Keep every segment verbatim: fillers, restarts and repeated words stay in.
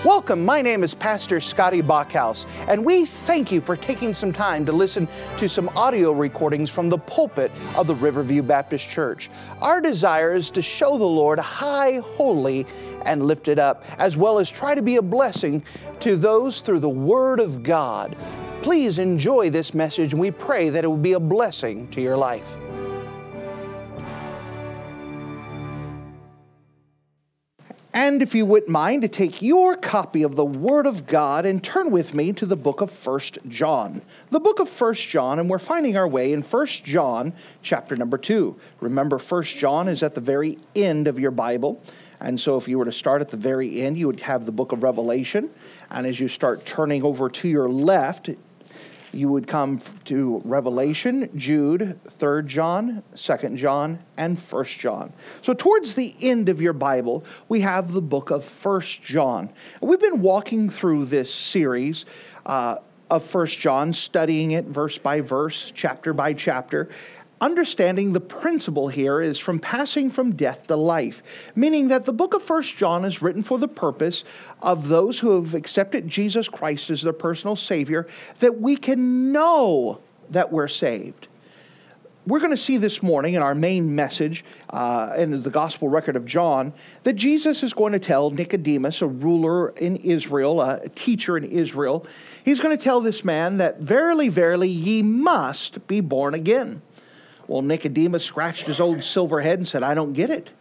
Welcome, my name is Pastor Scotty Bachhaus, and we thank you for taking some time to listen to some audio recordings from the pulpit of the Riverview Baptist Church. Our desire is to show the Lord high, holy, and lifted up, as well as try to be a blessing to those through the Word of God. Please enjoy this message, and we pray that it will be a blessing to your life. And if you wouldn't mind to take your copy of the Word of God and turn with me to the book of First John. The book of First John, and we're finding our way in First John chapter number two. Remember, First John is at the very end of your Bible. And so if you were to start at the very end, you would have the book of Revelation. And as you start turning over to your left, you would come to Revelation, Jude, Third John, Second John, and First John. So towards the end of your Bible, we have the book of First John. We've been walking through this series uh, of First John, studying it verse by verse, chapter by chapter. Understanding the principle here is from passing from death to life, meaning that the book of First John is written for the purpose of those who have accepted Jesus Christ as their personal Savior, that we can know that we're saved. We're going to see this morning in our main message uh, in the gospel record of John that Jesus is going to tell Nicodemus, a ruler in Israel, a teacher in Israel, he's going to tell this man that verily, verily, ye must be born again. Well, Nicodemus scratched his old silver head and said, I don't get it.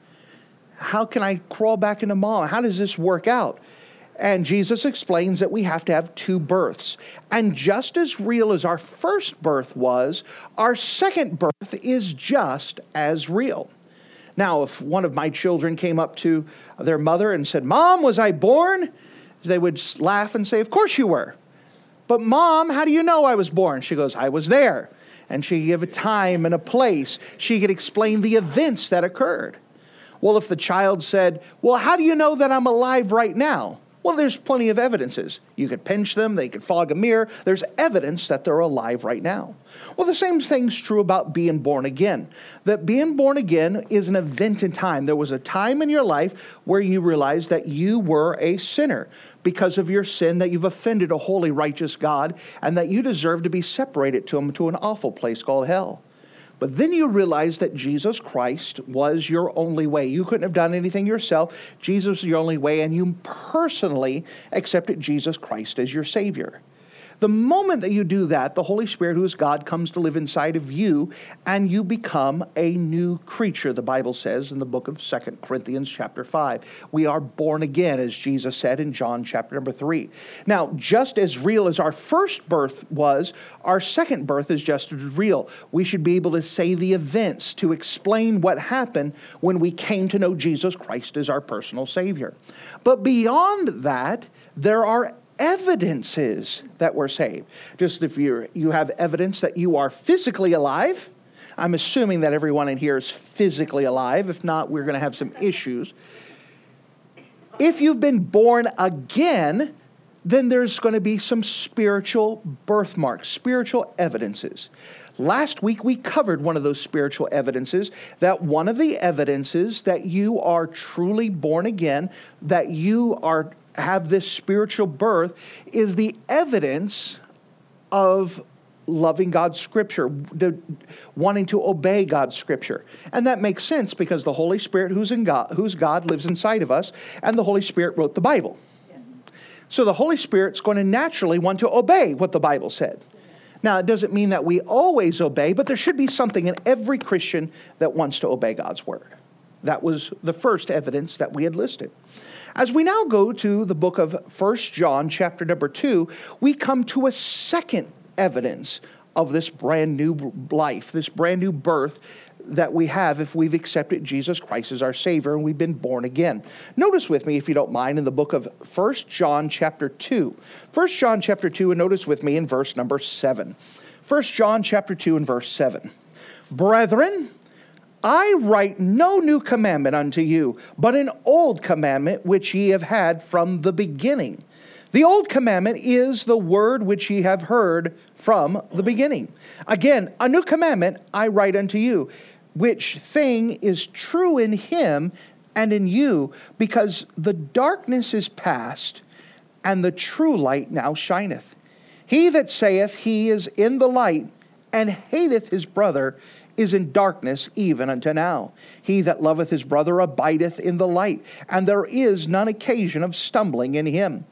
How can I crawl back into mom? How does this work out? And Jesus explains that we have to have two births. And just as real as our first birth was, our second birth is just as real. Now, if one of my children came up to their mother and said, Mom, was I born? They would laugh and say, of course you were. But Mom, how do you know I was born? She goes, I was there. And she could give a time and a place. She could explain the events that occurred. Well, if the child said, well, how do you know that I'm alive right now? Well, there's plenty of evidences. You could pinch them, they could fog a mirror. There's evidence that they're alive right now. Well, the same thing's true about being born again. That being born again is an event in time. There was a time in your life where you realized that you were a sinner because of your sin, that you've offended a holy, righteous God, and that you deserve to be separated to Him to an awful place called hell. But then you realize that Jesus Christ was your only way. You couldn't have done anything yourself. Jesus was your only way, and you personally accepted Jesus Christ as your Savior. The moment that you do that, the Holy Spirit, who is God, comes to live inside of you, and you become a new creature, the Bible says in the book of Second Corinthians chapter five. We are born again, as Jesus said in John chapter number three. Now, just as real as our first birth was, our second birth is just as real. We should be able to say the events to explain what happened when we came to know Jesus Christ as our personal Savior. But beyond that, there are evidences that we're saved. Just if you you have evidence that you are physically alive. I'm assuming that everyone in here is physically alive. If not, we're going to have some issues. If you've been born again, then there's going to be some spiritual birthmarks, spiritual evidences. Last week, we covered one of those spiritual evidences, that one of the evidences that you are truly born again, that you are have this spiritual birth, is the evidence of loving God's Scripture, the, wanting to obey God's Scripture. And that makes sense because the Holy Spirit, who's in God, who's God, lives inside of us, and the Holy Spirit wrote the Bible. Yes. So the Holy Spirit's going to naturally want to obey what the Bible said. Now, it doesn't mean that we always obey, but there should be something in every Christian that wants to obey God's Word. That was the first evidence that we had listed. As we now go to the book of First John, chapter number two, we come to a second evidence of this brand new life, this brand new birth that we have if we've accepted Jesus Christ as our Savior and we've been born again. Notice with me, if you don't mind, in the book of First John, chapter two. First John, chapter two, and notice with me in verse number seven. First John, chapter two, and verse seven. Brethren, I write no new commandment unto you, but an old commandment which ye have had from the beginning. The old commandment is the word which ye have heard from the beginning. Again, a new commandment I write unto you, which thing is true in him and in you, because the darkness is past, and the true light now shineth. He that saith he is in the light, and hateth his brother, is in darkness even unto now. He that loveth his brother abideth in the light, and there is none occasion of stumbling in him.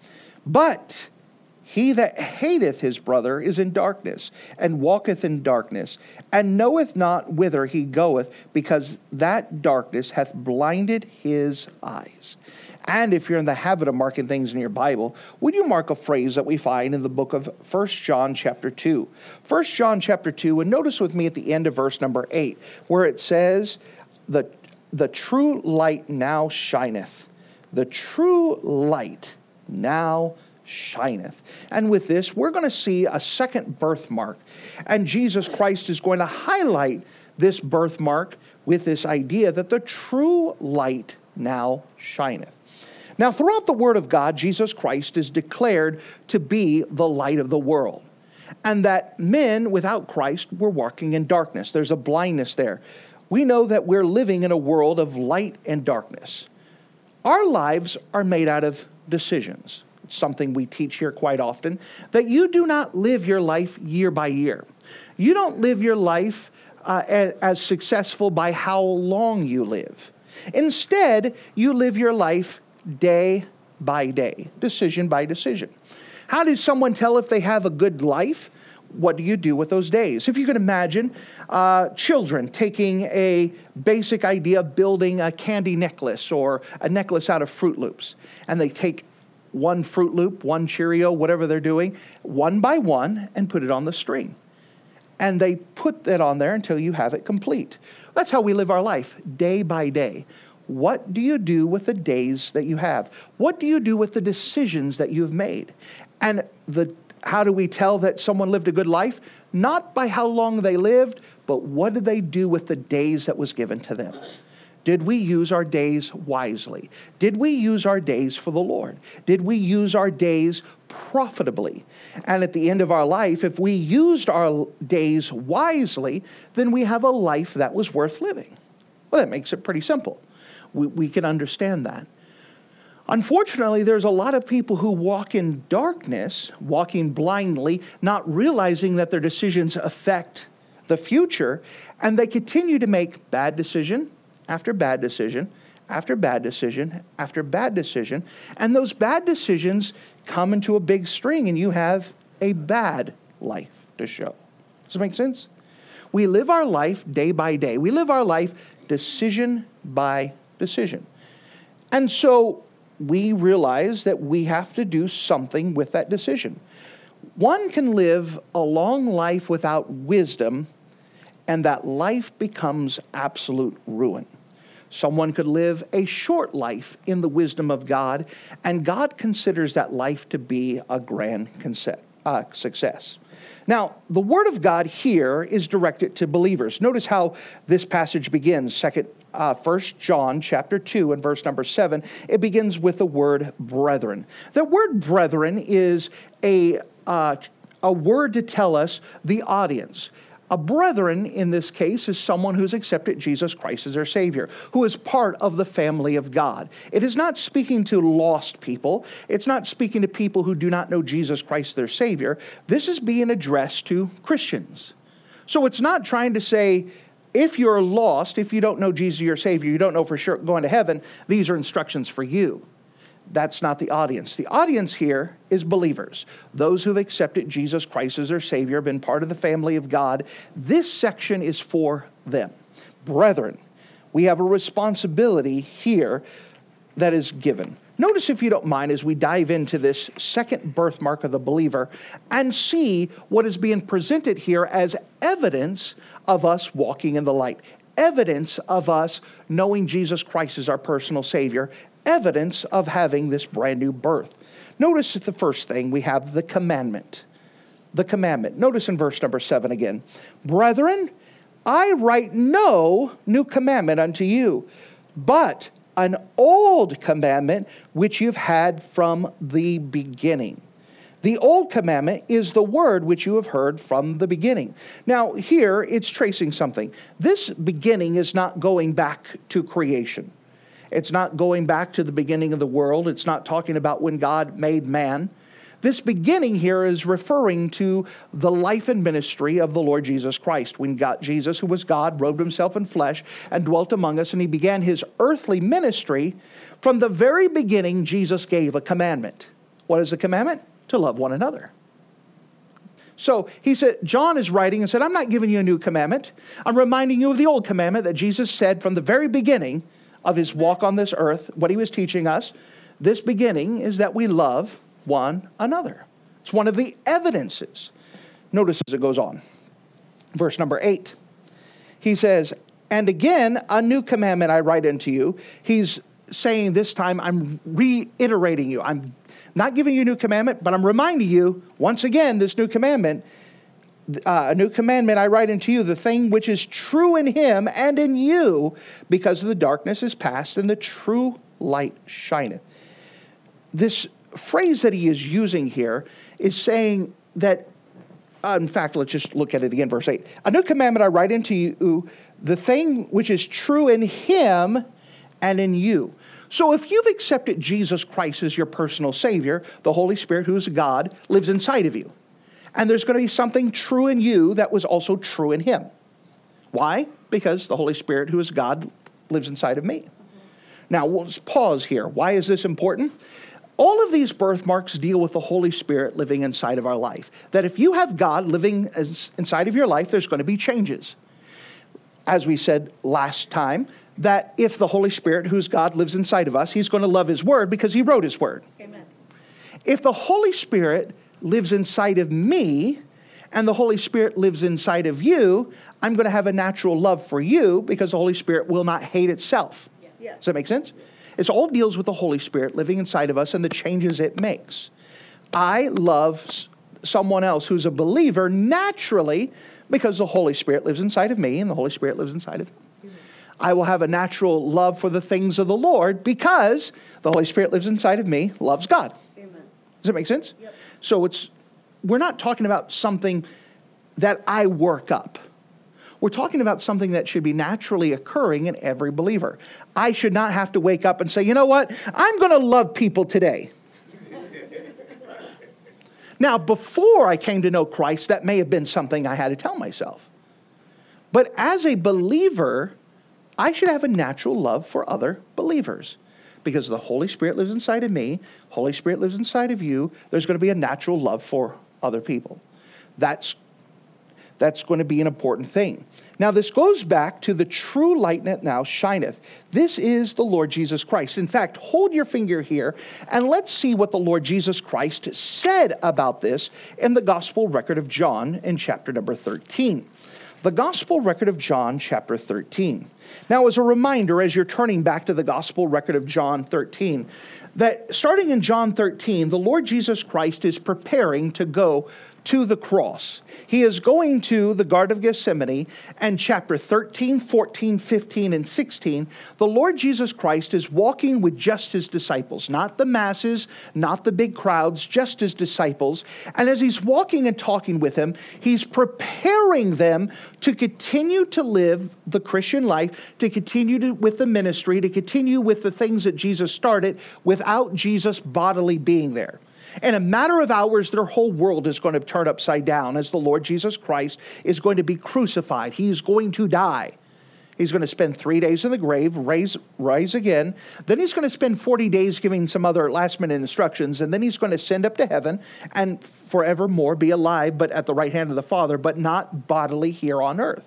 But he that hateth his brother is in darkness, and walketh in darkness, and knoweth not whither he goeth, because that darkness hath blinded his eyes. And if you're in the habit of marking things in your Bible, would you mark a phrase that we find in the book of First John chapter two? First John chapter two, and notice with me at the end of verse number eight, where it says, the, the true light now shineth. The true light now shineth. And with this, we're going to see a second birthmark. And Jesus Christ is going to highlight this birthmark with this idea that the true light now shineth. Now, throughout the Word of God, Jesus Christ is declared to be the light of the world, and that men without Christ were walking in darkness. There's a blindness there. We know that we're living in a world of light and darkness. Our lives are made out of decisions. It's something we teach here quite often, that you do not live your life year by year. You don't live your life uh, as successful by how long you live. Instead, you live your life day by day, decision by decision. How does someone tell if they have a good life? What do you do with those days? If you can imagine uh, children taking a basic idea of building a candy necklace or a necklace out of Fruit Loops, and they take one Fruit Loop, one Cheerio, whatever they're doing, one by one, and put it on the string. And they put that on there until you have it complete. That's how we live our life, day by day. What do you do with the days that you have? What do you do with the decisions that you've made? And the how do we tell that someone lived a good life? Not by how long they lived, but what did they do with the days that was given to them? Did we use our days wisely? Did we use our days for the Lord? Did we use our days profitably? And at the end of our life, if we used our days wisely, then we have a life that was worth living. Well, that makes it pretty simple. We, we can understand that. Unfortunately, there's a lot of people who walk in darkness, walking blindly, not realizing that their decisions affect the future, and they continue to make bad decision after bad decision after bad decision after bad decision, and those bad decisions come into a big string, and you have a bad life to show. Does it make sense? We live our life day by day. We live our life decision by decision. And so we realize that we have to do something with that decision. One can live a long life without wisdom, and that life becomes absolute ruin. Someone could live a short life in the wisdom of God, and God considers that life to be a grand uh, success. Now, the Word of God here is directed to believers. Notice how this passage begins, second, uh, First John chapter two and verse number seven. It begins with the word brethren. The word brethren is a, uh, a word to tell us the audience. A brethren, in this case, is someone who's accepted Jesus Christ as their Savior, who is part of the family of God. It is not speaking to lost people. It's not speaking to people who do not know Jesus Christ their Savior. This is being addressed to Christians. So it's not trying to say, if you're lost, if you don't know Jesus your Savior, you don't know for sure going to heaven, these are instructions for you. That's not the audience. The audience here is believers, those who've accepted Jesus Christ as their Savior, been part of the family of God. This section is for them. Brethren, we have a responsibility here that is given. Notice, if you don't mind, as we dive into this second birthmark of the believer and see what is being presented here as evidence of us walking in the light, evidence of us knowing Jesus Christ as our personal Savior, evidence of having this brand new birth. Notice that the first thing we have the commandment. The commandment. Notice in verse number seven again. Brethren, I write no new commandment unto you, but an old commandment which you've had from the beginning. The old commandment is the word which you have heard from the beginning. Now here it's tracing something. This beginning is not going back to creation. It's not going back to the beginning of the world. It's not talking about when God made man. This beginning here is referring to the life and ministry of the Lord Jesus Christ. When God, Jesus, who was God, robed himself in flesh and dwelt among us, and he began his earthly ministry. From the very beginning, Jesus gave a commandment. What is the commandment? To love one another. So he said, John is writing and said, I'm not giving you a new commandment. I'm reminding you of the old commandment that Jesus said from the very beginning of his walk on this earth, what he was teaching us. This beginning is that we love one another. It's one of the evidences. Notice as it goes on. Verse number eight. He says, and again, a new commandment I write unto you. He's saying this time, I'm reiterating you. I'm not giving you a new commandment, but I'm reminding you, once again, this new commandment, uh, a new commandment I write unto you, the thing which is true in him and in you, because of the darkness is past and the true light shineth. This phrase that he is using here is saying that, uh, in fact, let's just look at it again, verse eight. A new commandment I write unto you, the thing which is true in him and in you. So if you've accepted Jesus Christ as your personal Savior, the Holy Spirit, who is God, lives inside of you. And there's going to be something true in you that was also true in him. Why? Because the Holy Spirit, who is God, lives inside of me. Now, let's pause here. Why is this important? All of these birthmarks deal with the Holy Spirit living inside of our life. That if you have God living as, inside of your life, there's going to be changes. As we said last time, that if the Holy Spirit, who's God, lives inside of us, he's going to love his word because he wrote his word. Amen. If the Holy Spirit lives inside of me and the Holy Spirit lives inside of you, I'm going to have a natural love for you because the Holy Spirit will not hate itself. Yeah. Yeah. Does that make sense? It all deals with the Holy Spirit living inside of us and the changes it makes. I love someone else who's a believer naturally because the Holy Spirit lives inside of me and the Holy Spirit lives inside of them. I will have a natural love for the things of the Lord because the Holy Spirit lives inside of me, loves God. Amen. Does that make sense? Yep. So it's we're not talking about something that I work up. We're talking about something that should be naturally occurring in every believer. I should not have to wake up and say, you know what? I'm going to love people today. Now, before I came to know Christ, that may have been something I had to tell myself. But as a believer, I should have a natural love for other believers. Because the Holy Spirit lives inside of me, Holy Spirit lives inside of you, there's going to be a natural love for other people. That's That's going to be an important thing. Now, this goes back to the true light that now shineth. This is the Lord Jesus Christ. In fact, hold your finger here and let's see what the Lord Jesus Christ said about this in the Gospel record of John in chapter number thirteen. The Gospel record of John, chapter thirteen. Now, as a reminder, as you're turning back to the Gospel record of John thirteen, that starting in John thirteen, the Lord Jesus Christ is preparing to go to the cross. He is going to the Garden of Gethsemane, and chapter thirteen, fourteen, fifteen, and sixteen, the Lord Jesus Christ is walking with just his disciples, not the masses, not the big crowds, just his disciples. And as he's walking and talking with them, he's preparing them to continue to live the Christian life, to continue to, with the ministry, to continue with the things that Jesus started without Jesus bodily being there. In a matter of hours, their whole world is going to turn upside down as the Lord Jesus Christ is going to be crucified. He's going to die. He's going to spend three days in the grave, rise, rise again. Then he's going to spend forty days giving some other last-minute instructions, and then he's going to ascend up to heaven and forevermore be alive, but at the right hand of the Father, but not bodily here on earth.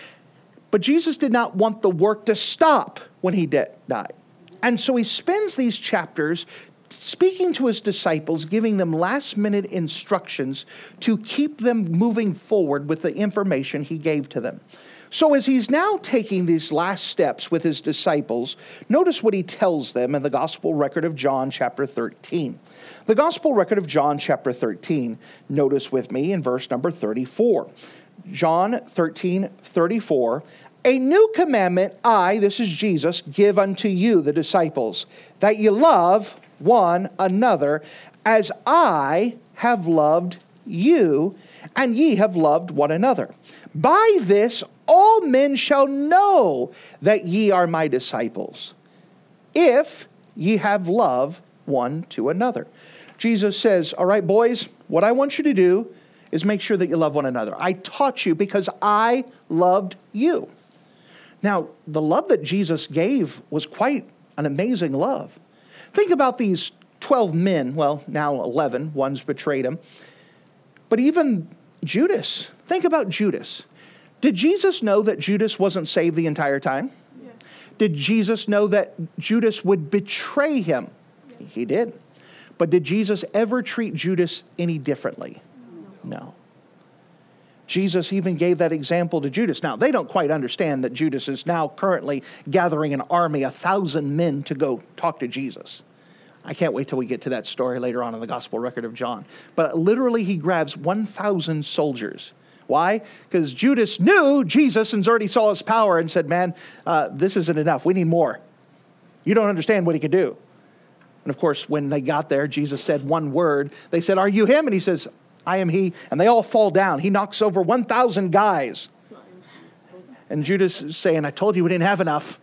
But Jesus did not want the work to stop when he de- died. And so he spends these chapters speaking to his disciples, giving them last-minute instructions to keep them moving forward with the information he gave to them. So as he's now taking these last steps with his disciples, notice what he tells them in the Gospel record of John chapter thirteen. The Gospel record of John chapter thirteen, notice with me in verse number thirty-four. John thirteen, thirty-four. A new commandment I, this is Jesus, give unto you, the disciples, that ye love one another as I have loved you, and ye have loved one another. By this all men shall know that ye are my disciples. if ye have love one to another. Jesus says, all right, boys, what I want you to do is make sure that you love one another. I taught you because I loved you. Now, the love that Jesus gave was quite an amazing love. Think about these twelve men, well, now eleven, one's betrayed him. But even Judas, think about Judas. Did Jesus know that Judas wasn't saved the entire time? Yes. Did Jesus know that Judas would betray him? Yes. He did. But did Jesus ever treat Judas any differently? No. No. Jesus even gave that example to Judas. Now, they don't quite understand that Judas is now currently gathering an army, a thousand men to go talk to Jesus. I can't wait till we get to that story later on in the Gospel record of John. But literally, he grabs one thousand soldiers. Why? Because Judas knew Jesus and already saw his power and said, man, uh, this isn't enough. We need more. You don't understand what he could do. And of course, when they got there, Jesus said one word. They said, are you him? And he says, I am he. And they all fall down. He knocks over one thousand guys. And Judas is saying, I told you we didn't have enough.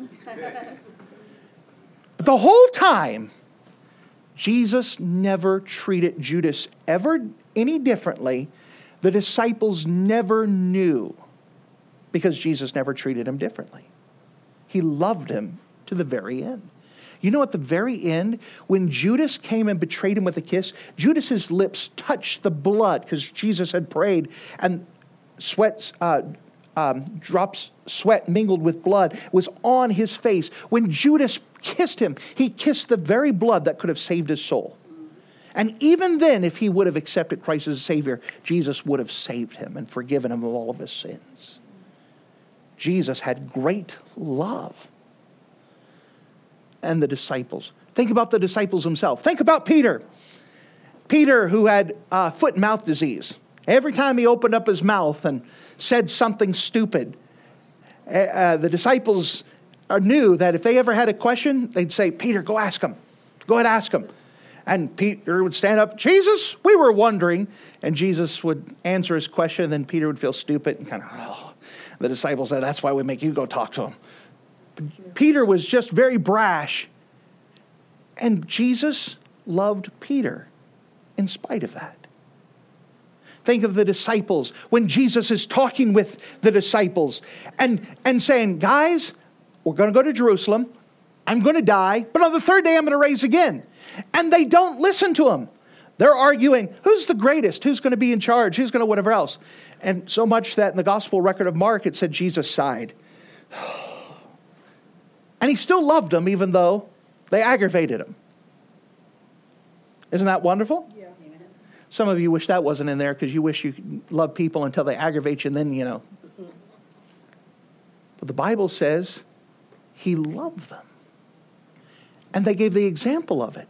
But the whole time, Jesus never treated Judas ever any differently. The disciples never knew because Jesus never treated him differently. He loved him to the very end. You know, at the very end, when Judas came and betrayed him with a kiss, Judas's lips touched the blood because Jesus had prayed, and sweat, uh, um, drops, sweat mingled with blood was on his face. When Judas kissed him, he kissed the very blood that could have saved his soul. And even then, if he would have accepted Christ as a Savior, Jesus would have saved him and forgiven him of all of his sins. Jesus had great love. And the disciples. Think about the disciples themselves. Think about Peter. Peter, who had uh, foot and mouth disease. Every time he opened up his mouth and said something stupid, uh, the disciples knew that if they ever had a question, they'd say, Peter, go ask him. Go ahead, ask him. And Peter would stand up, Jesus, we were wondering. And Jesus would answer his question, and then Peter would feel stupid and kind of, oh. The disciples said, that's why we make you go talk to him. Peter was just very brash. And Jesus loved Peter in spite of that. Think of the disciples when Jesus is talking with the disciples and, and saying, guys, we're going to go to Jerusalem. I'm going to die, but on the third day I'm going to raise again. And they don't listen to him. They're arguing, who's the greatest? Who's going to be in charge? Who's going to whatever else? And so much that in the Gospel record of Mark, it said Jesus sighed. And he still loved them, even though they aggravated him. Isn't that wonderful? Yeah. Some of you wish that wasn't in there because you wish you could love people until they aggravate you and then, you know. But the Bible says he loved them. And they gave the example of it.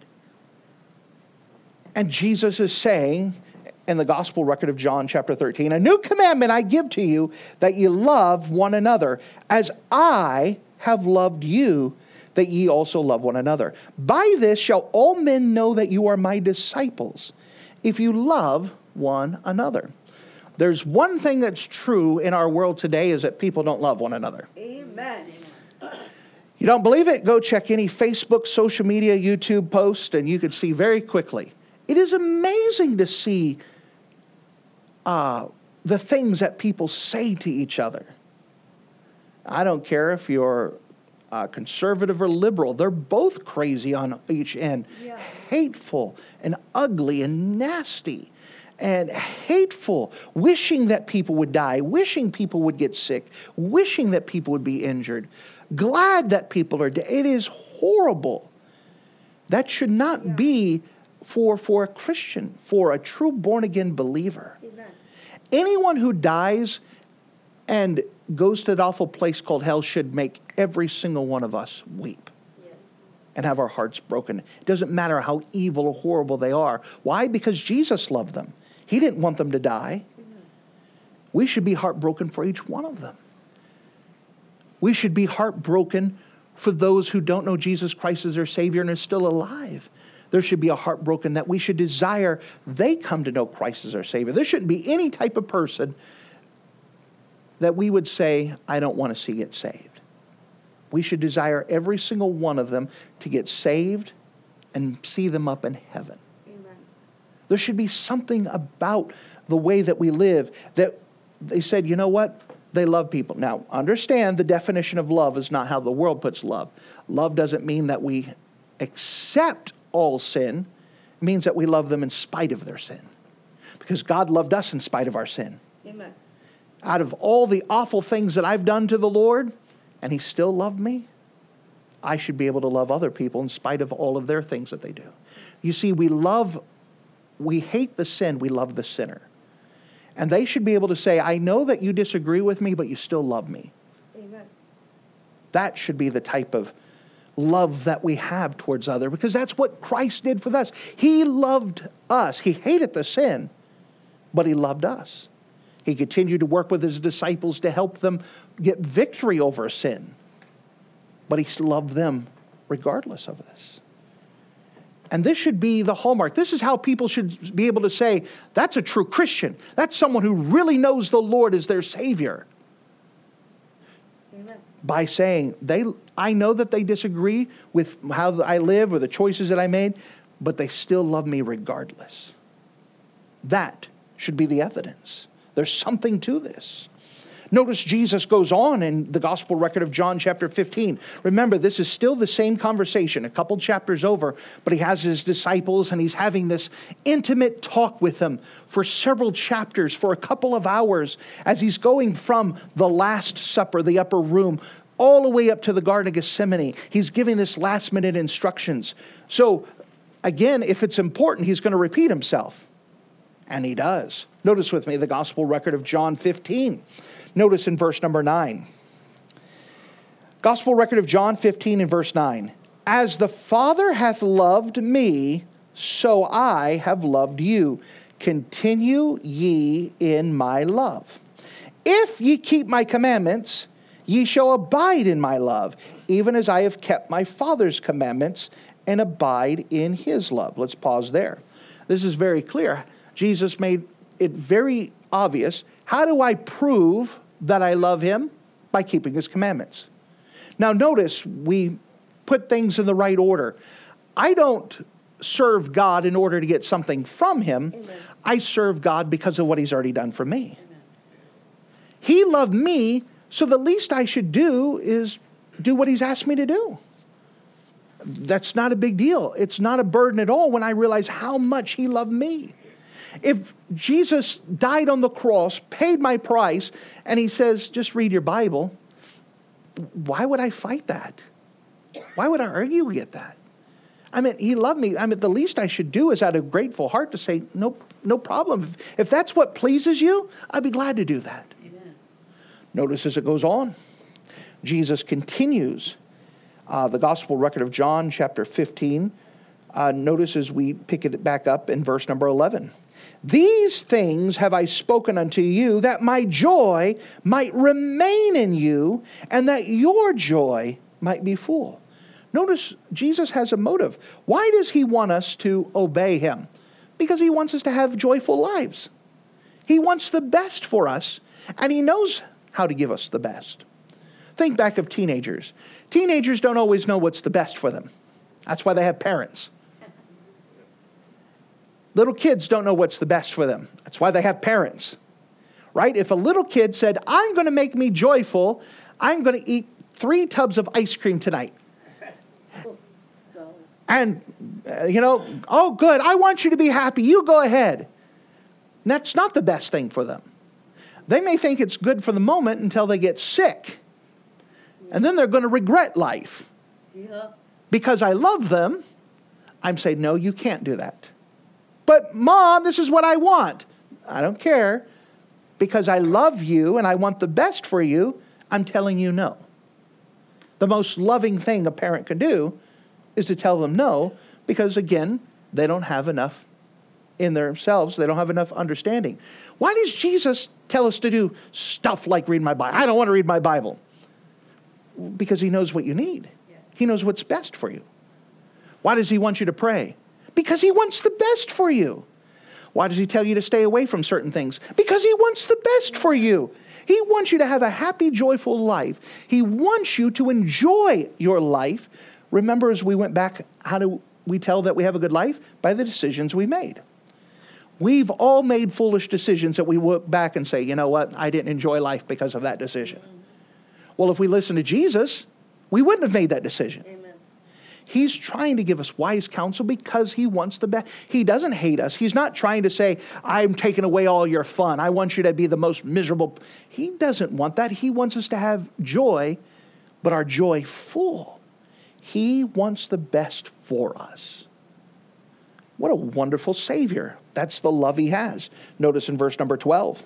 And Jesus is saying in the Gospel record of John chapter thirteen, a new commandment I give to you, that ye love one another, as I have loved you, that ye also love one another. By this shall all men know that you are my disciples, if you love one another. There's one thing that's true in our world today is that people don't love one another. Amen. You don't believe it? Go check any Facebook, social media, YouTube post, and you can see very quickly. It is amazing to see uh, the things that people say to each other. I don't care if you're uh, conservative or liberal. They're both crazy on each end. Yeah. Hateful and ugly and nasty and hateful. Wishing that people would die. Wishing people would get sick. Wishing that people would be injured. Glad that people are dead. It is horrible. That should not yeah. be for, for a Christian, for a true born-again believer. Amen. Anyone who dies and goes to that awful place called hell should make every single one of us weep. Yes. And have our hearts broken. It doesn't matter how evil or horrible they are. Why? Because Jesus loved them. He didn't want them to die. Amen. We should be heartbroken for each one of them. We should be heartbroken for those who don't know Jesus Christ as their Savior and are still alive. There should be a heartbroken that we should desire they come to know Christ as their Savior. There shouldn't be any type of person that we would say, I don't want to see it saved. We should desire every single one of them to get saved and see them up in heaven. Amen. There should be something about the way that we live that they said, you know what? They love people. Now, understand the definition of love is not how the world puts love. Love doesn't mean that we accept all sin. It means that we love them in spite of their sin. Because God loved us in spite of our sin. Amen. Out of all the awful things that I've done to the Lord, and He still loved me, I should be able to love other people in spite of all of their things that they do. You see, we love, we hate the sin, we love the sinner. And they should be able to say, I know that you disagree with me, but you still love me. Amen. That should be the type of love that we have towards others, because that's what Christ did for us. He loved us. He hated the sin, but He loved us. He continued to work with His disciples to help them get victory over sin. But He loved them regardless of this. And this should be the hallmark. This is how people should be able to say, that's a true Christian. That's someone who really knows the Lord as their Savior. Amen. By saying, they, I know that they disagree with how I live or the choices that I made, but they still love me regardless. That should be the evidence. There's something to this. Notice Jesus goes on in the gospel record of John chapter fifteen. Remember, this is still the same conversation, a couple chapters over, but He has His disciples and He's having this intimate talk with them for several chapters, for a couple of hours, as He's going from the Last Supper, the upper room, all the way up to the Garden of Gethsemane. He's giving this last minute instructions. So, again, if it's important, He's going to repeat Himself. And He does. Notice with me the gospel record of John fifteen. Notice in verse number nine. Gospel record of John fifteen and verse nine. As the Father hath loved me, so I have loved you. Continue ye in my love. If ye keep my commandments, ye shall abide in my love, even as I have kept my Father's commandments and abide in His love. Let's pause there. This is very clear. Jesus made it very obvious. How do I prove that I love Him? By keeping His commandments. Now notice, we put things in the right order. I don't serve God in order to get something from Him. Amen. I serve God because of what He's already done for me. Amen. He loved me, so the least I should do is do what He's asked me to do. That's not a big deal. It's not a burden at all when I realize how much He loved me. If Jesus died on the cross, paid my price, and He says, just read your Bible, why would I fight that? Why would I argue with that? I mean, He loved me. I mean, the least I should do is out of grateful heart to say, no, no problem. If, if that's what pleases you, I'd be glad to do that. Amen. Notice as it goes on, Jesus continues uh, the gospel record of John chapter fifteen. Uh, notice as we pick it back up in verse number eleven. These things have I spoken unto you, that my joy might remain in you, and that your joy might be full. Notice Jesus has a motive. Why does He want us to obey Him? Because He wants us to have joyful lives. He wants the best for us, and He knows how to give us the best. Think back of teenagers. Teenagers don't always know what's the best for them. That's why they have parents. Little kids don't know what's the best for them. That's why they have parents, right? If a little kid said, I'm going to make me joyful, I'm going to eat three tubs of ice cream tonight. And, uh, you know, oh, good, I want you to be happy. You go ahead. And that's not the best thing for them. They may think it's good for the moment until they get sick. And then they're going to regret life. Yeah. Because I love them, I'm saying, no, you can't do that. But Mom, this is what I want. I don't care. Because I love you and I want the best for you, I'm telling you no. The most loving thing a parent can do is to tell them no, because again, they don't have enough in themselves. They don't have enough understanding. Why does Jesus tell us to do stuff like read my Bible? I don't want to read my Bible. Because He knows what you need. Yes. He knows what's best for you. Why does He want you to pray? Because He wants the best for you. Why does he tell you to stay away from certain things? Because he wants the best for you. He wants you to have a happy, joyful life. He wants you to enjoy your life. Remember, as we went back, how do we tell that we have a good life? By the decisions we made. We've all made foolish decisions that we look back and say, you know what, I didn't enjoy life because of that decision. Well, if we listen to Jesus, we wouldn't have made that decision. Amen. He's trying to give us wise counsel because he wants the best. He doesn't hate us. He's not trying to say, I'm taking away all your fun. I want you to be the most miserable. He doesn't want that. He wants us to have joy, but our joy full. He wants the best for us. What a wonderful Savior. That's the love he has. Notice in verse number twelve.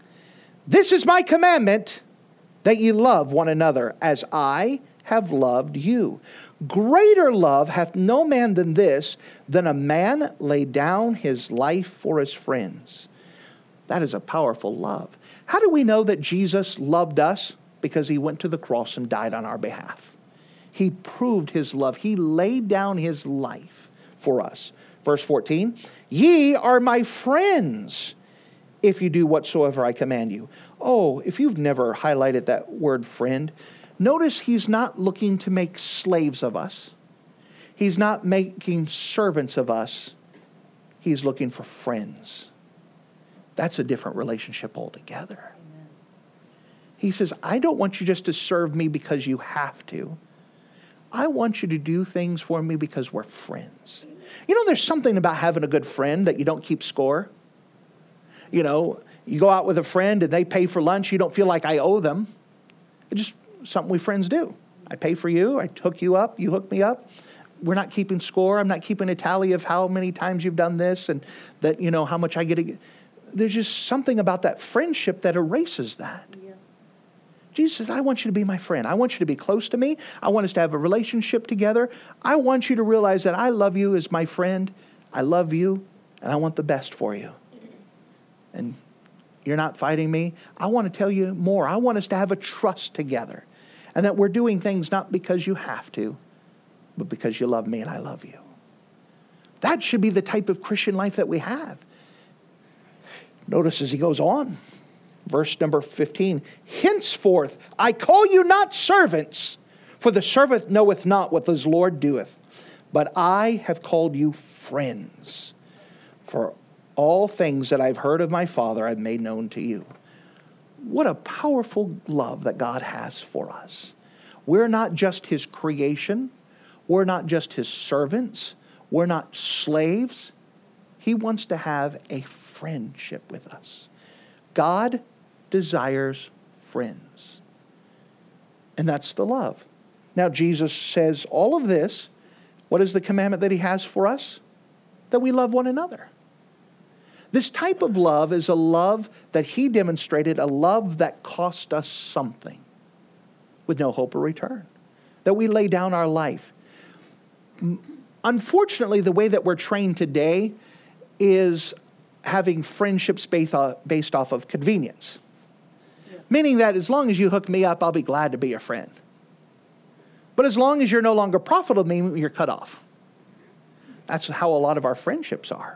This is my commandment, that ye love one another as I have loved you. Greater love hath no man than this, than a man lay down his life for his friends. That is a powerful love. How do we know that Jesus loved us? Because he went to the cross and died on our behalf. He proved his love. He laid down his life for us. Verse fourteen, ye are my friends if you do whatsoever I command you. Oh, if you've never highlighted that word friend, notice he's not looking to make slaves of us. He's not making servants of us. He's looking for friends. That's a different relationship altogether. Amen. He says, I don't want you just to serve me because you have to. I want you to do things for me because we're friends. You know, there's something about having a good friend that you don't keep score. You know, you go out with a friend and they pay for lunch. You don't feel like I owe them. It's just something we friends do. I pay for you. I hook you up. You hook me up. We're not keeping score. I'm not keeping a tally of how many times you've done this and that, you know, how much I get. To, there's just something about that friendship that erases that. Yeah. Jesus says, I want you to be my friend. I want you to be close to me. I want us to have a relationship together. I want you to realize that I love you as my friend. I love you, and I want the best for you. And you're not fighting me. I want to tell you more. I want us to have a trust together, and that we're doing things not because you have to, but because you love me and I love you. That should be the type of Christian life that we have. Notice as he goes on. Verse number fifteen, henceforth I call you not servants, for the servant knoweth not what his Lord doeth, but I have called you friends. For all things that I've heard of my Father I've made known to you. What a powerful love that God has for us. We're not just his creation. We're not just his servants. We're not slaves. He wants to have a friendship with us. God desires friends. And that's the love. Now Jesus says all of this. What is the commandment that he has for us? That we love one another. This type of love is a love that he demonstrated, a love that cost us something with no hope of return. That we lay down our life. Unfortunately, the way that we're trained today is having friendships based off of convenience. Meaning that as long as you hook me up, I'll be glad to be your friend. But as long as you're no longer profitable to me, you're cut off. That's how a lot of our friendships are.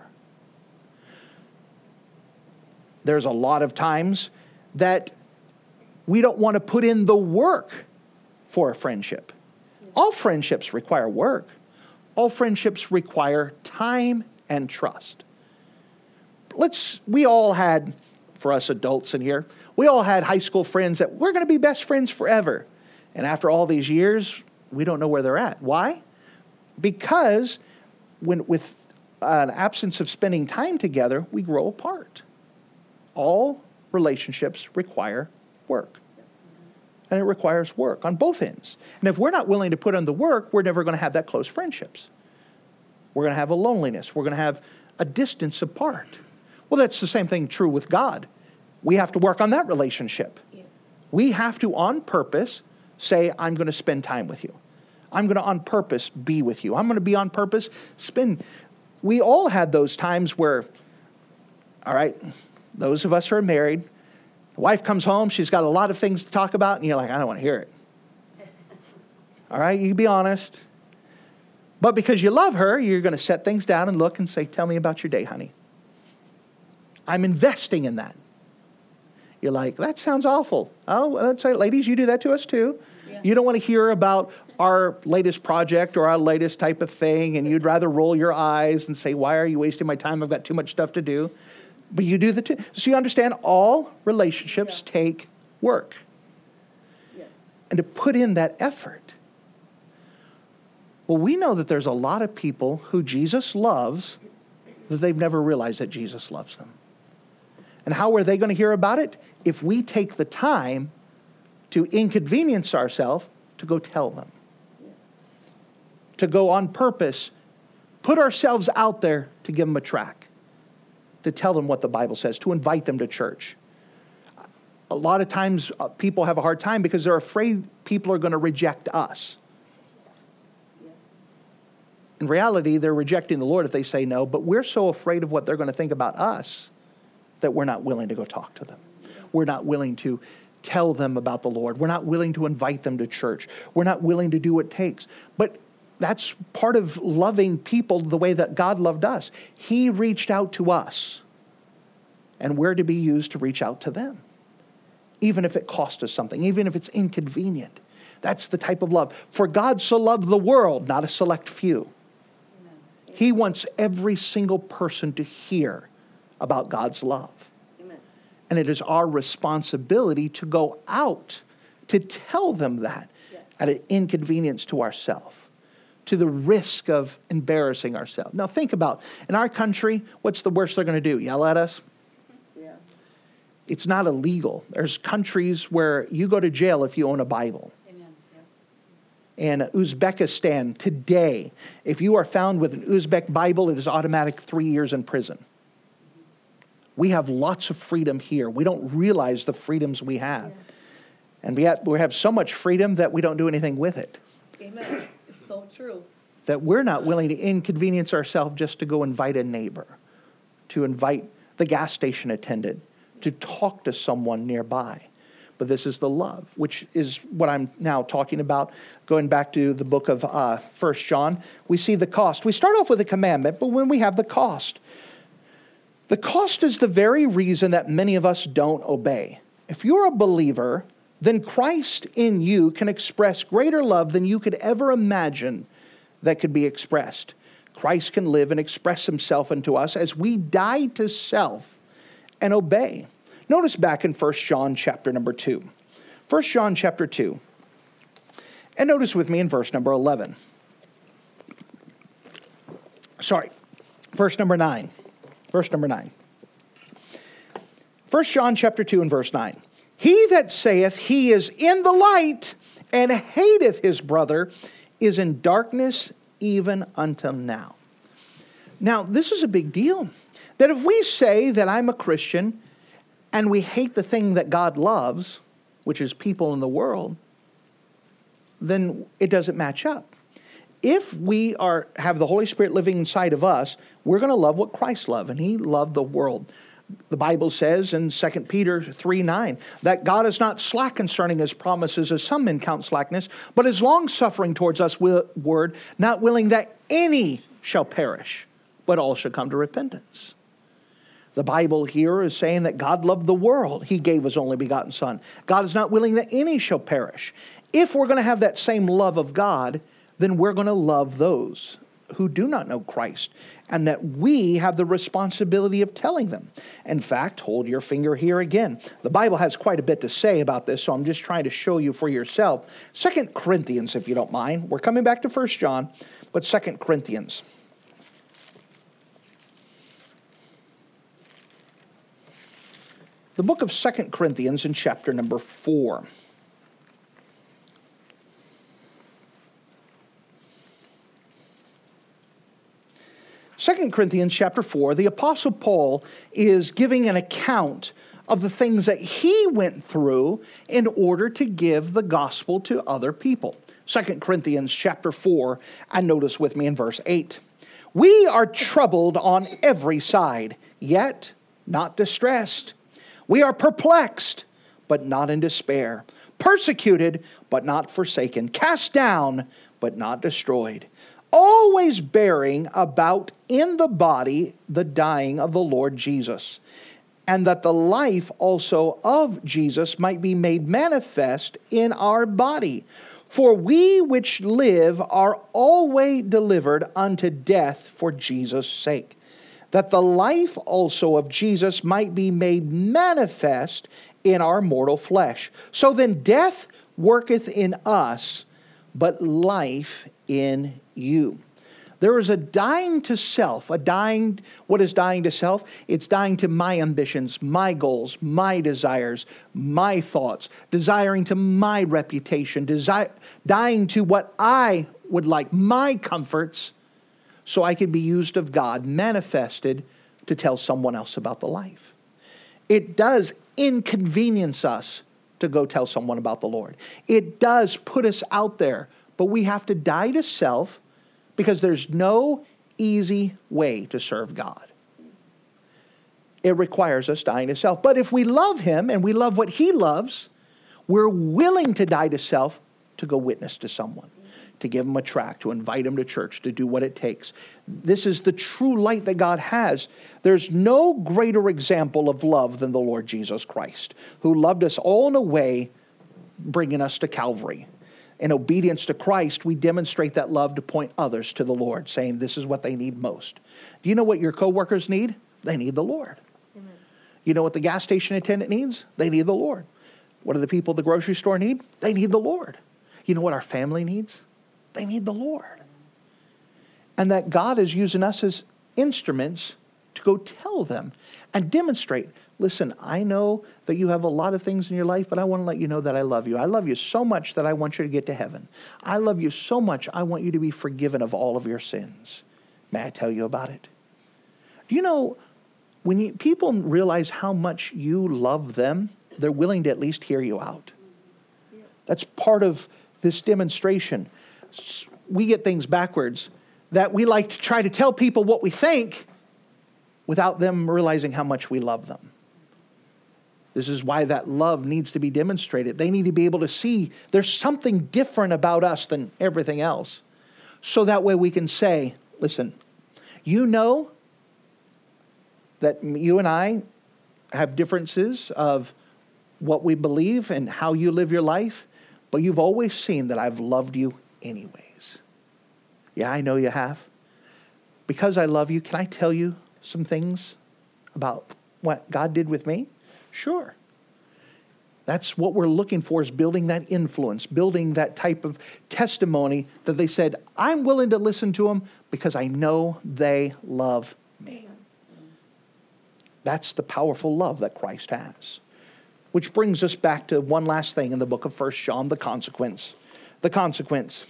There's a lot of times that we don't want to put in the work for a friendship. All friendships require work. All friendships require time and trust. Let's, we all had, for us adults in here, we all had high school friends that we're going to be best friends forever. And after all these years, we don't know where they're at. Why? Because when with an absence of spending time together, we grow apart. All relationships require work. And it requires work on both ends. And if we're not willing to put in the work, we're never going to have that close friendships. We're going to have a loneliness. We're going to have a distance apart. Well, that's the same thing true with God. We have to work on that relationship. Yeah. We have to, on purpose, say, I'm going to spend time with you. I'm going to, on purpose, be with you. I'm going to be on purpose, spend. We all had those times where, all right, those of us who are married, the wife comes home, she's got a lot of things to talk about, and you're like, I don't want to hear it. All right, you be honest. But because you love her, you're going to set things down and look and say, tell me about your day, honey. I'm investing in that. You're like, that sounds awful. Oh, that's right. Ladies, you do that to us too. Yeah. You don't want to hear about our latest project or our latest type of thing, and you'd rather roll your eyes and say, why are you wasting my time? I've got too much stuff to do. But you do the two. So you understand all relationships yeah. take work. Yes. And to put in that effort. Well, we know that there's a lot of people who Jesus loves that they've never realized that Jesus loves them. And how are they going to hear about it? If we take the time to inconvenience ourselves to go tell them. Yes. To go on purpose, put ourselves out there to give them a tract. To tell them what the Bible says, to invite them to church. A lot of times uh, people have a hard time because they're afraid people are going to reject us. Yeah. In reality, they're rejecting the Lord if they say no, but we're so afraid of what they're going to think about us that we're not willing to go talk to them. We're not willing to tell them about the Lord. We're not willing to invite them to church. We're not willing to do what it takes. But that's part of loving people the way that God loved us. He reached out to us, and we're to be used to reach out to them, even if it costs us something, even if it's inconvenient. That's the type of love. For God so loved the world, not a select few. Amen. He wants every single person to hear about God's love. Amen. And it is our responsibility to go out to tell them that yes. at an inconvenience to ourselves, to the risk of embarrassing ourselves. Now think about, in our country, what's the worst they're going to do? Yell at us? Yeah. It's not illegal. There's countries where you go to jail if you own a Bible. Amen. Yeah. In Uzbekistan today, if you are found with an Uzbek Bible, it is automatic three years in prison. We have lots of freedom here. We don't realize the freedoms we have. Yeah. And yet we have so much freedom that we don't do anything with it. Amen. It's so true. That we're not willing to inconvenience ourselves just to go invite a neighbor, to invite the gas station attendant, to talk to someone nearby. But this is the love, which is what I'm now talking about. Going back to the book of uh, First John, we see the cost. We start off with a commandment, but when we have the cost, the cost is the very reason that many of us don't obey. If you're a believer, then Christ in you can express greater love than you could ever imagine that could be expressed. Christ can live and express himself unto us as we die to self and obey. Notice back in First John chapter number two. First John chapter two. And notice with me in verse number eleven. Sorry, verse number nine. Verse number nine. First John chapter two and verse nine. He that saith he is in the light and hateth his brother is in darkness even until now. Now, this is a big deal. That if we say that I'm a Christian and we hate the thing that God loves, which is people in the world, then it doesn't match up. If we are have the Holy Spirit living inside of us, we're going to love what Christ loved, and he loved the world. The Bible says in Second Peter three nine that God is not slack concerning his promises, as some men count slackness, but is long-suffering towards us, word, not willing that any shall perish, but all shall come to repentance. The Bible here is saying that God loved the world. He gave his only begotten Son. God is not willing that any shall perish. If we're going to have that same love of God, then we're going to love those who do not know Christ, and that we have the responsibility of telling them. In fact, hold your finger here again. The Bible has quite a bit to say about this, so I'm just trying to show you for yourself. Second Corinthians, if you don't mind. We're coming back to First John, but Second Corinthians. The book of Second Corinthians in chapter number four. Second Corinthians chapter four, the Apostle Paul is giving an account of the things that he went through in order to give the gospel to other people. Second Corinthians chapter four, and notice with me in verse eight. We are troubled on every side, yet not distressed. We are perplexed, but not in despair. Persecuted, but not forsaken. Cast down, but not destroyed. Always bearing about in the body the dying of the Lord Jesus, and that the life also of Jesus might be made manifest in our body. For we which live are always delivered unto death for Jesus' sake, that the life also of Jesus might be made manifest in our mortal flesh. So then death worketh in us, but life in you. There is a dying to self, a dying, what is dying to self? It's dying to my ambitions, my goals, my desires, my thoughts, desiring to my reputation, desire, dying to what I would like, my comforts, so I can be used of God, manifested to tell someone else about the life. It does inconvenience us to go tell someone about the Lord. It does put us out there, but we have to die to self, because there's no easy way to serve God. It requires us dying to self. But if we love Him and we love what He loves, we're willing to die to self to go witness to someone, to give them a tract, to invite them to church, to do what it takes. This is the true light that God has. There's no greater example of love than the Lord Jesus Christ, who loved us all in a way, bringing us to Calvary. In obedience to Christ, we demonstrate that love to point others to the Lord, saying this is what they need most. Do you know what your coworkers need? They need the Lord. Amen. You know what the gas station attendant needs? They need the Lord. What do the people at the grocery store need? They need the Lord. You know what our family needs? They need the Lord. And that God is using us as instruments to go tell them and demonstrate, listen, I know that you have a lot of things in your life, but I want to let you know that I love you. I love you so much that I want you to get to heaven. I love you so much, I want you to be forgiven of all of your sins. May I tell you about it? Do you know, when you, people realize how much you love them, they're willing to at least hear you out. That's part of this demonstration. We get things backwards, that we like to try to tell people what we think without them realizing how much we love them. This is why that love needs to be demonstrated. They need to be able to see there's something different about us than everything else. So that way we can say, listen, you know that you and I have differences of what we believe and how you live your life, but you've always seen that I've loved you anyways. Yeah, I know you have. Because I love you, can I tell you some things about what God did with me? Sure. That's what we're looking for, is building that influence, building that type of testimony that they said, I'm willing to listen to them because I know they love me. That's the powerful love that Christ has. Which brings us back to one last thing in the book of First John, the consequence. The consequence.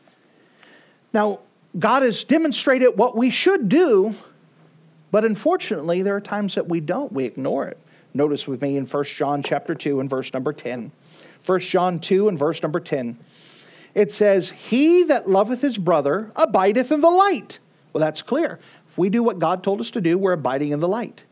Now, God has demonstrated what we should do, but unfortunately, there are times that we don't. We ignore it. Notice with me in First John chapter two and verse number ten. First John two and verse number ten. It says, he that loveth his brother abideth in the light. Well, that's clear. If we do what God told us to do, we're abiding in the light.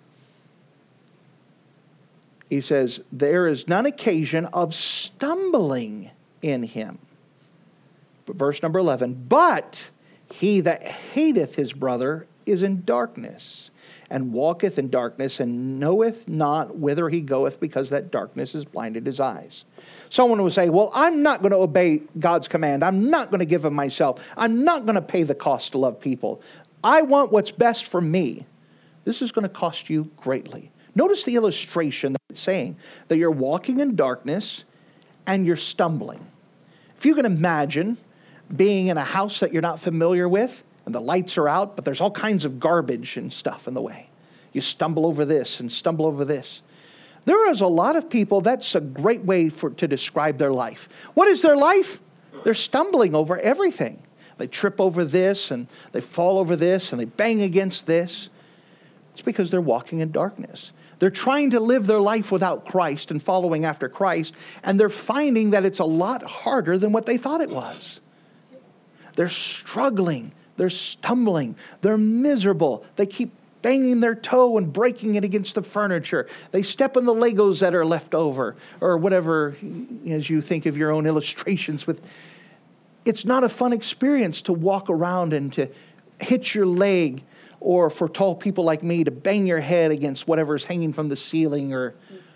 He says, there is none occasion of stumbling in him. But verse number eleven, but he that hateth his brother is in darkness, and walketh in darkness, and knoweth not whither he goeth, because that darkness has blinded his eyes. Someone will say, well, I'm not going to obey God's command. I'm not going to give of myself. I'm not going to pay the cost to love people. I want what's best for me. This is going to cost you greatly. Notice the illustration that it's saying, that you're walking in darkness and you're stumbling. If you can imagine being in a house that you're not familiar with, and the lights are out, but there's all kinds of garbage and stuff in the way. You stumble over this and stumble over this. There is a lot of people, that's a great way for to describe their life. What is their life? They're stumbling over everything. They trip over this, and they fall over this, and they bang against this. It's because they're walking in darkness. They're trying to live their life without Christ and following after Christ, and they're finding that it's a lot harder than what they thought it was. They're struggling. They're stumbling. They're miserable. They keep banging their toe and breaking it against the furniture. They step on the Legos that are left over, or whatever, as you think of your own illustrations with. It's not a fun experience to walk around and to hit your leg or for tall people like me to bang your head against whatever's hanging from the ceiling, or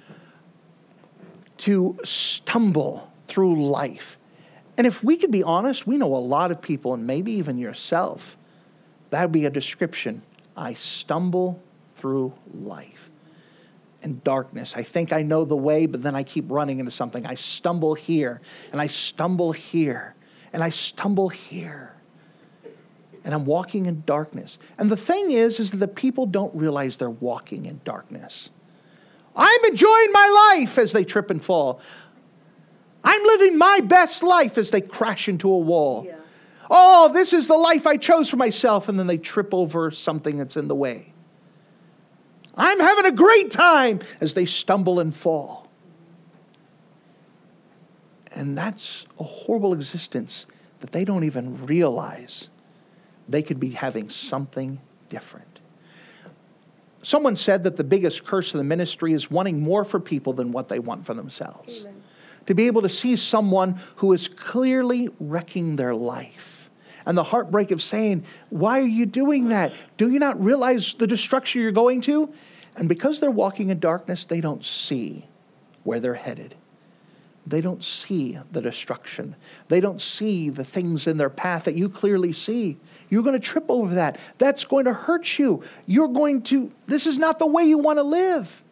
to stumble through life. And if we could be honest, we know a lot of people, and maybe even yourself, that would be a description. I stumble through life. And darkness. I think I know the way, but then I keep running into something. I stumble here, and I stumble here, and I stumble here. And I'm walking in darkness. And the thing is, is that the people don't realize they're walking in darkness. I'm enjoying my life as they trip and fall. I'm living my best life as they crash into a wall. Yeah. Oh, this is the life I chose for myself. And then they trip over something that's in the way. I'm having a great time as they stumble and fall. And that's a horrible existence that they don't even realize they could be having something different. Someone said that the biggest curse of the ministry is wanting more for people than what they want for themselves. Amen. To be able to see someone who is clearly wrecking their life. And the heartbreak of saying, why are you doing that? Do you not realize the destruction you're going to? And because they're walking in darkness, they don't see where they're headed. They don't see the destruction. They don't see the things in their path that you clearly see. You're going to trip over that. That's going to hurt you. You're going to, this is not the way you want to live.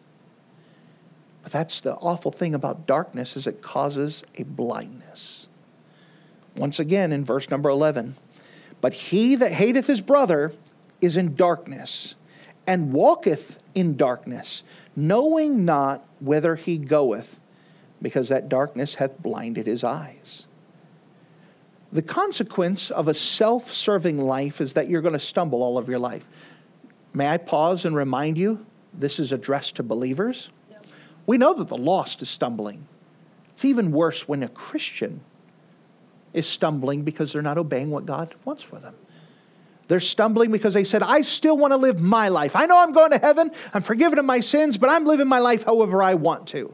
But that's the awful thing about darkness, is it causes a blindness. Once again in verse number eleven. But he that hateth his brother is in darkness, and walketh in darkness, knowing not whither he goeth, because that darkness hath blinded his eyes. The consequence of a self-serving life is that you're going to stumble all of your life. May I pause and remind you, this is addressed to believers. Yep. We know that the lost is stumbling. It's even worse when a Christian is stumbling because they're not obeying what God wants for them. They're stumbling because they said, I still want to live my life. I know I'm going to heaven. I'm forgiven of my sins, but I'm living my life however I want to.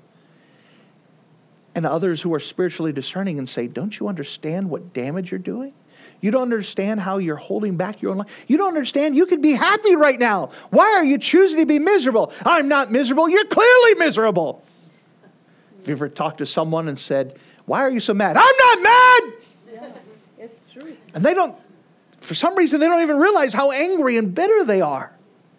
And others who are spiritually discerning and say, don't you understand what damage you're doing? You don't understand how you're holding back your own life. You don't understand you could be happy right now. Why are you choosing to be miserable? I'm not miserable. You're clearly miserable. Have you ever talked to someone and said, why are you so mad? I'm not mad. Yeah, it's true. And they don't, for some reason, they don't even realize how angry and bitter they are.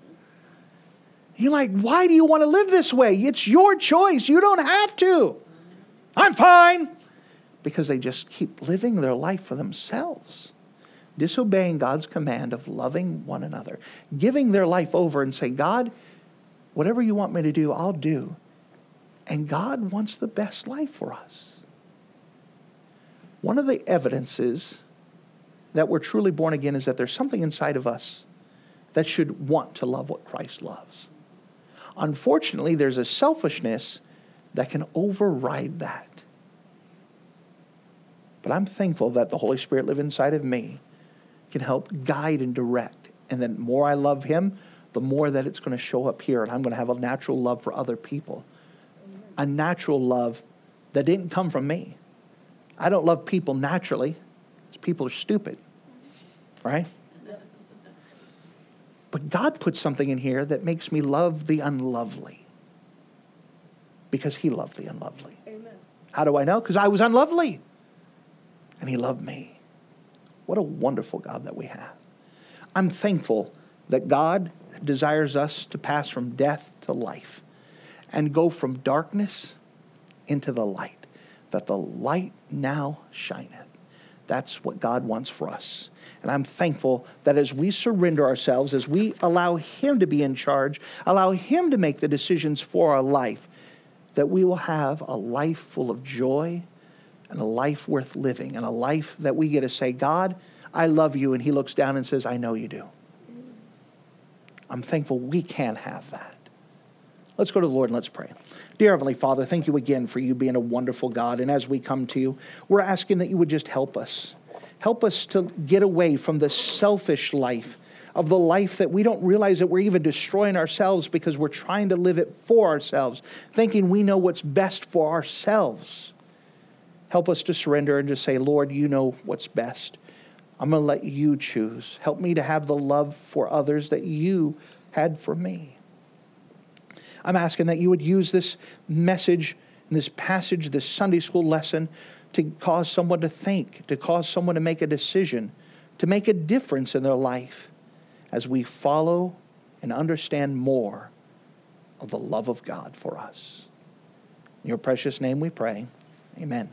You're like, why do you want to live this way? It's your choice. You don't have to. I'm fine. Because they just keep living their life for themselves. Disobeying God's command of loving one another. Giving their life over and say, God, whatever you want me to do, I'll do. And God wants the best life for us. One of the evidences that we're truly born again is that there's something inside of us that should want to love what Christ loves. Unfortunately, there's a selfishness that can override that. But I'm thankful that the Holy Spirit live inside of me, can help guide and direct. And then the more I love Him, the more that it's going to show up here. And I'm going to have a natural love for other people. Amen. A natural love that didn't come from me. I don't love people naturally, because people are stupid. Right? But God put something in here that makes me love the unlovely. Because He loved the unlovely. Amen. How do I know? Because I was unlovely. And He loved me. What a wonderful God that we have. I'm thankful that God desires us to pass from death to life and go from darkness into the light, that the light now shineth. That's what God wants for us. And I'm thankful that as we surrender ourselves, as we allow Him to be in charge, allow Him to make the decisions for our life, that we will have a life full of joy and a life worth living, and a life that we get to say, God, I love you. And He looks down and says, I know you do. I'm thankful we can have that. Let's go to the Lord and let's pray. Dear Heavenly Father, thank you again for you being a wonderful God. And as we come to you, we're asking that you would just help us. Help us to get away from the selfish life, of the life that we don't realize that we're even destroying ourselves because we're trying to live it for ourselves, thinking we know what's best for ourselves. Help us to surrender and just say, Lord, you know what's best. I'm going to let you choose. Help me to have the love for others that you had for me. I'm asking that you would use this message, this passage, this Sunday school lesson to cause someone to think, to cause someone to make a decision, to make a difference in their life as we follow and understand more of the love of God for us. In your precious name we pray. Amen.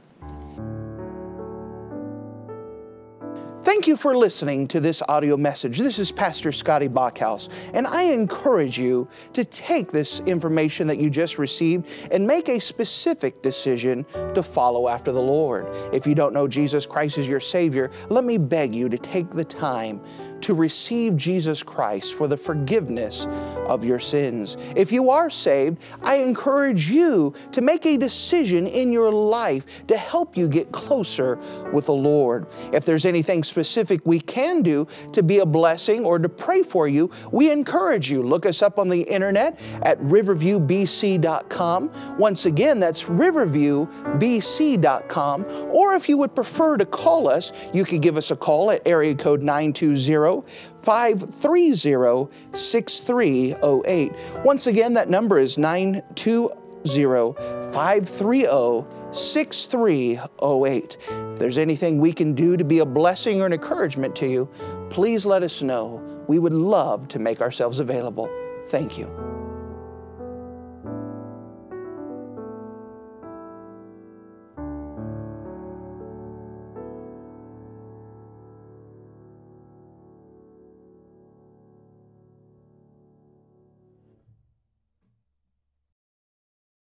Thank you for listening to this audio message. This is Pastor Scotty Bachhaus, and I encourage you to take this information that you just received and make a specific decision to follow after the Lord. If you don't know Jesus Christ as your Savior, let me beg you to take the time to receive Jesus Christ for the forgiveness of your sins. If you are saved, I encourage you to make a decision in your life to help you get closer with the Lord. If there's anything specific we can do to be a blessing or to pray for you, we encourage you. Look us up on the internet at riverview b c dot com. Once again, that's riverview b c dot com. Or if you would prefer to call us, you could give us a call at area code nine two zero, five three zero, six three zero eight. Once again, that number is nine two zero, five three zero, six three zero eight. If there's anything we can do to be a blessing or an encouragement to you, please let us know. We would love to make ourselves available. Thank you.